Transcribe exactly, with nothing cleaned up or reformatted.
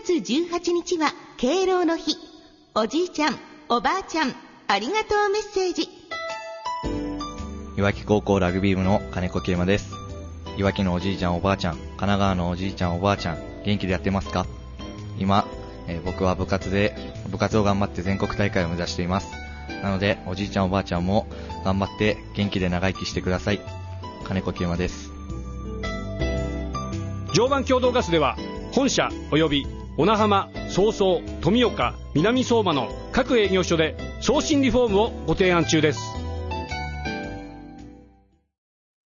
がつじゅうはちにちは敬老の日。おじいちゃん、おばあちゃん、ありがとうメッセージ。 いわき高校ラグビー部の金子啓馬です。いわきのおじいちゃんおばあちゃん、神奈川のおじいちゃんおばあちゃん、元気でやってますか？今、えー、僕は部活で部活を頑張って全国大会を目指しています。なのでおじいちゃんおばあちゃんも頑張って元気で長生きしてください。金子啓馬です。 常磐共同ガスでは本社及び小名浜、早々、富岡、南相馬の各営業所で送信リフォームをご提案中です。